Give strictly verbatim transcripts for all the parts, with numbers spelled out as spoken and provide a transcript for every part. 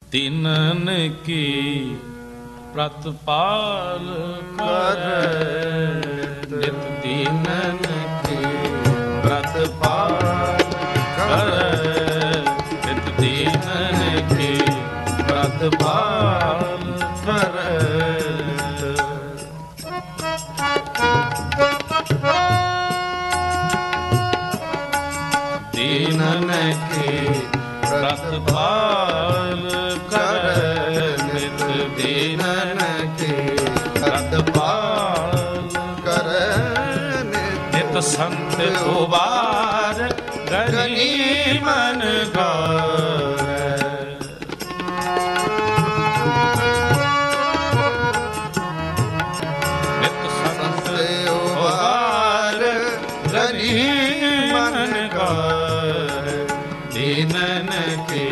तीनन की प्रतिपाल कर, नित दीनन की प्रतिपाल कर, नित दीनन की प्रतिपाल कर। दीनन की प्रतिपाल कर, नित दीनन की प्रतिपाल कर। नित संत उबार गरीबन गौर, नित संत उबार गरीबन गौर। दीनन की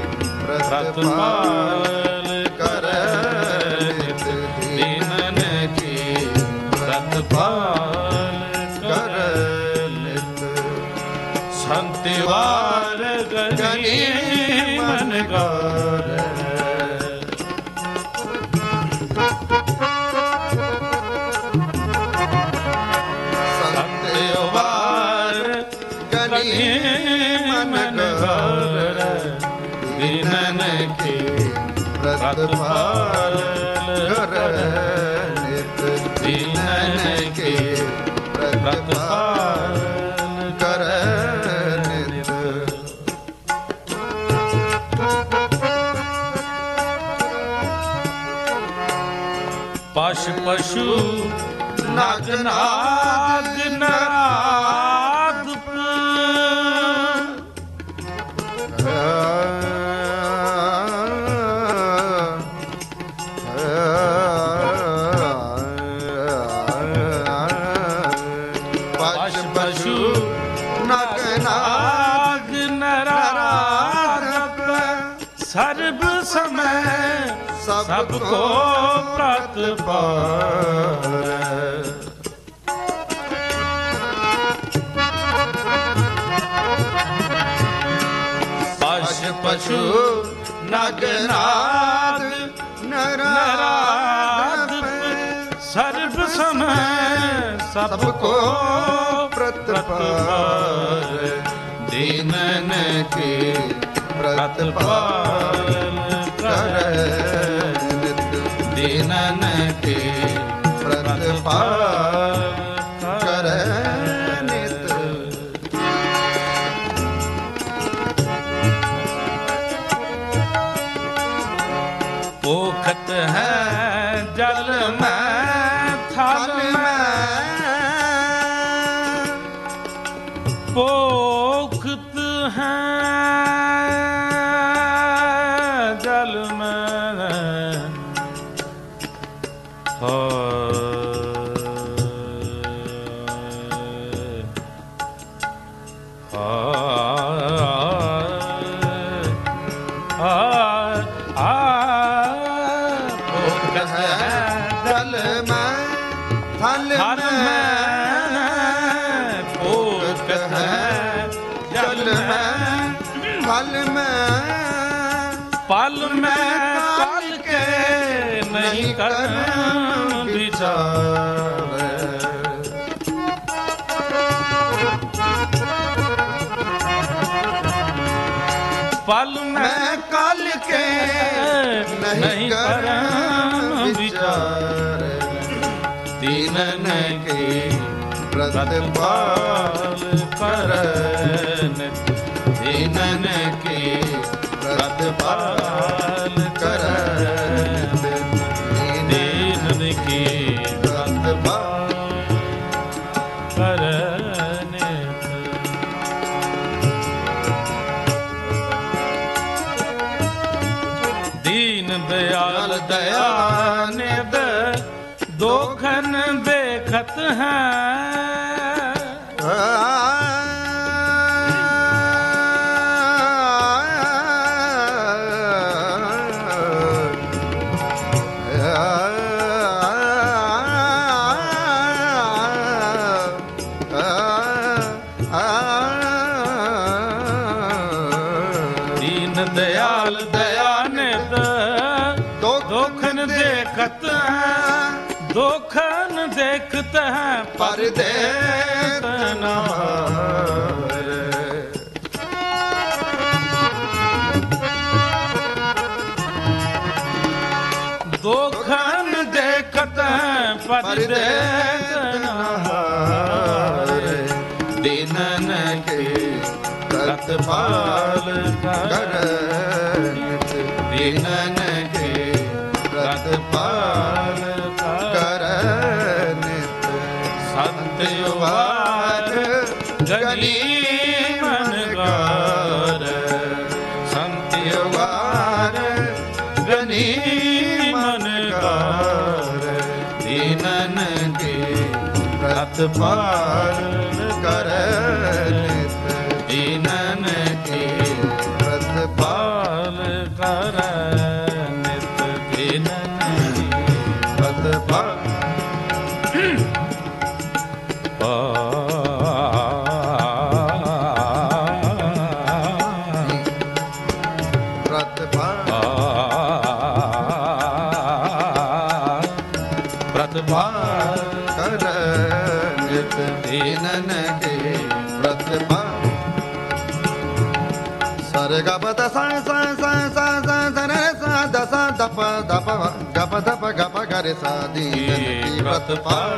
प्रतिपाल कर, नित दीनन की प्रतिपाल कर। नित संतिवार गरीबन गौर, संतिवार गरीबन गौर। दीनन की प्रतिपाल कर, नित दीनन की प्रतिपाल कर। नित पशु पशु नाग नाग नाद पशु नग नाग नराधप, सर्व समय सबको प्रतिपाल। पशु पशु नग नाग नराधप, सर्व समय सबको प्रतिपाल। दीनन की प्रतिपाल कर, नित दीनन की प्रतिपाल कर। नित पोखत है जल में थल में, पोखत है जल में, हो पल में पल के नहीं कर विचार। पल में कल के नहीं कर विचार। दीनन की प्रतिपाल कर, दीनन की प्रतिपाल कर। दीनन की प्रतिपाल कर। दीन दयाल दया निध दोखन देखत हैं। दयाल दया निध देखत हैं, दोखन देखते हैं पर देत न हारे। दोखन देखत हैं पर देत न हारे। दीनन के रतपाल करनित, दीनन के रतपाल करनित। सत्यवार गली मन गार, सत्यवार गली मन गार। दीनन के रतपाल करनित, दीनन के रतपाल करनित। दीनन के रतपाल रतपाल करनित। दीनन के रतपाल। सरे ग प द सा सा सा सा सा ध र सा द सा द प द प ग प द प ग प ग रे सा। दीनन के रतपाल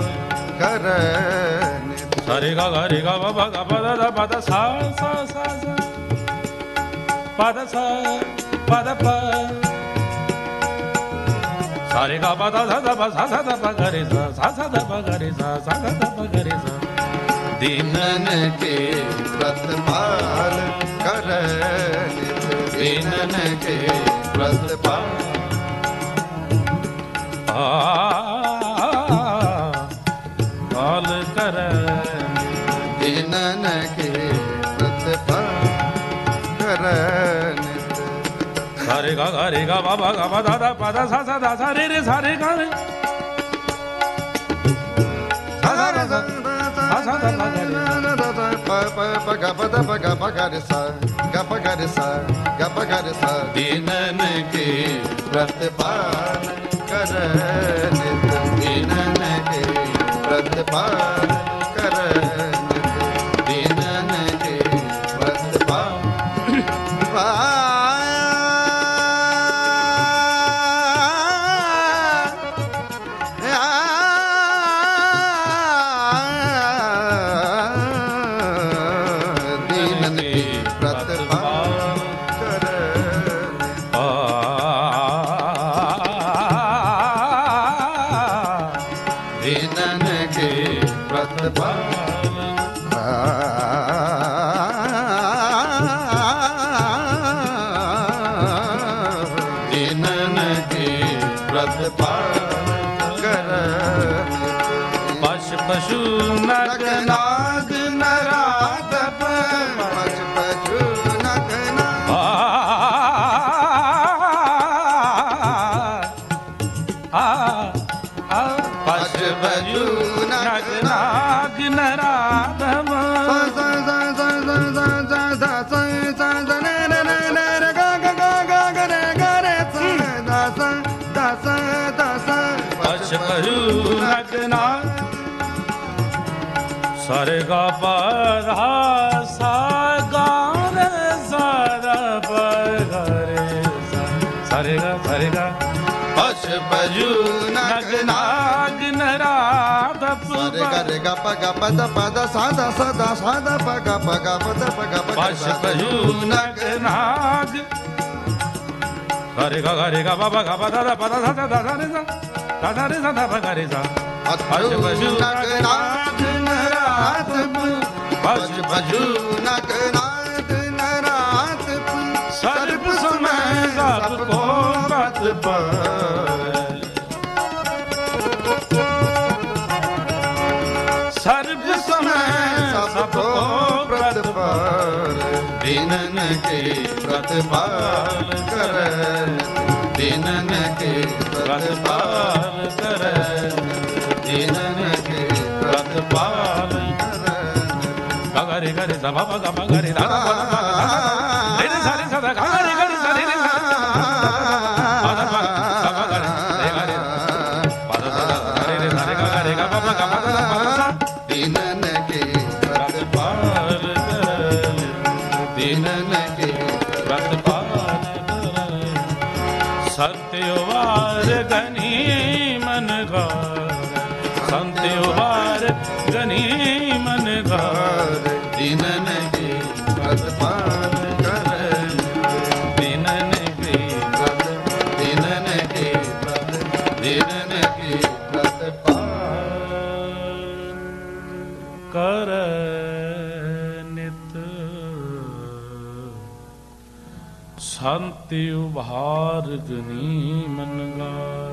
करनित। सरे ग ग रे ग प प ग प द द प द सा सा सा सा प द सा प द प। सारे गा पा दा दा पा सा सा दा पा ग रे सा सा सा दा पा ग रे सा सा सा दा पा ग रे सा। दीनन के रतपाल करनित, दीनन के रतपाल। पाल करनित, दीनन के रतपाल करनित। सारे गा गा रे गा बा बा गा बा दा दा पा दा सा सा दा सा रे रे सा रे गा रे सा सा रे सा सा सा दा पा गा रे प प प गा प दा प गा प गा रे सा गा प गा रे सा गा प गा रे सा। दीनन के रतपाल करनित, दीनन के रतपाल करनित। दीनन के रतपाल। दीनन के रतपाल। दीनन के रतपाल करनित। पश पशु नग नाग नराधप, पश पशु नग नाग पश पशु नग नाग नराधम। पश पशु नग नाग। सारे गा पा धा सा गा रे सा दा पा गा रे सा। सारे गा सारे गा। पश पशु नग नाग नराधप। सारे गा रे गा प गा प द प द सा दा सा दा सा दा प गा प गा प द प गा प। पश पशु नग नाग। सारे गा गा रे गा प प गा प दा दा प दा सा दा दा रे सा दा दा रे सा दा प गा रे सा। पश पशु नग नाग नराधप, पश पशु नग नाग नराधप। सर्प समय सबको पत पर, सर्प समय सबको व्रत पर। दीनन के रतपाल करनित, दीनन के रतपाल करनित। दीनन के रतपाल करनित। गा रे गा रे सा मा गा मा गा रे धा धा धा रे रे सा रे सा धा गा रे गा रे सा रे रे सा धा धा धा सा गा रे गा रे व्रत पालन सत्य वार गनी मन गार संत्य वार गनी मन गार दीनन के व्रत पालन कर दीनन के व्रत दीनन के व्रत दीनन के व्रत पालन कर नित संत्य उभार गनी मन गार